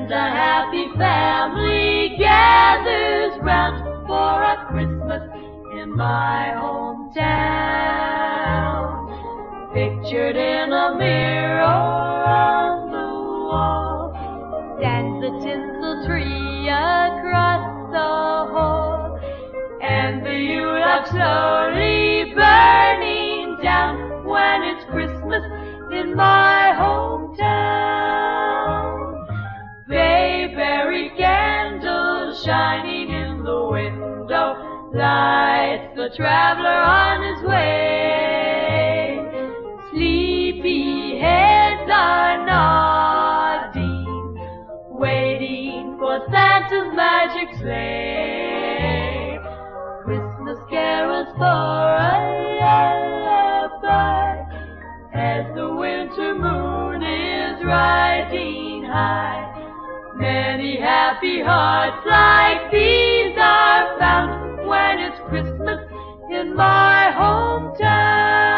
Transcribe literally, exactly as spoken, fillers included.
and a happy family gathers round for a Christmas in my hometown. Pictured in a mirror on the wall stands a tinsel tree across the hall, and the Yule log slowly burning down when it's Christmas in my hometown. Bayberry candles shining in the window lights the traveler on his way. Sleepy heads are nodding, waiting for Santa's magic sleigh. Christmas carols for a lullaby as the winter moon is riding high. Many happy hearts like these are found when it's Christmas in my hometown.